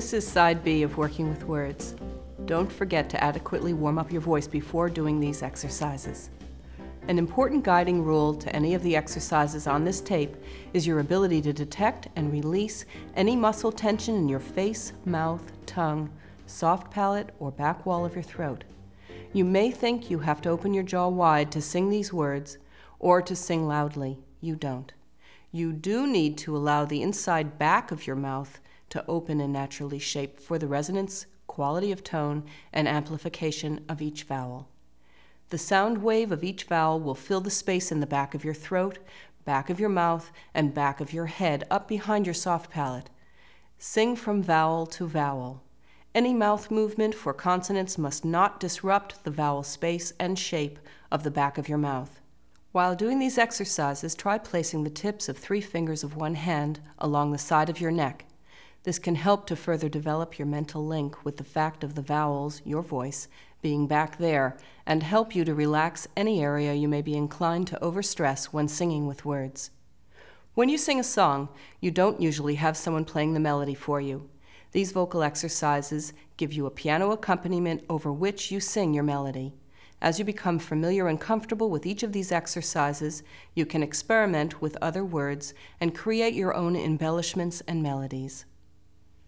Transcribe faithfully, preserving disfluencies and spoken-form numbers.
This is side B of working with words. Don't forget to adequately warm up your voice before doing these exercises. An important guiding rule to any of the exercises on this tape is your ability to detect and release any muscle tension in your face, mouth, tongue, soft palate, or back wall of your throat. You may think you have to open your jaw wide to sing these words or to sing loudly. You don't. You do need to allow the inside back of your mouth to open and naturally shape for the resonance, quality of tone, and amplification of each vowel. The sound wave of each vowel will fill the space in the back of your throat, back of your mouth, and back of your head up behind your soft palate. Sing from vowel to vowel. Any mouth movement for consonants must not disrupt the vowel space and shape of the back of your mouth. While doing these exercises, try placing the tips of three fingers of one hand along the side of your neck. This can help to further develop your mental link with the fact of the vowels, your voice, being back there, and help you to relax any area you may be inclined to overstress when singing with words. When you sing a song, you don't usually have someone playing the melody for you. These vocal exercises give you a piano accompaniment over which you sing your melody. As you become familiar and comfortable with each of these exercises, you can experiment with other words and create your own embellishments and melodies.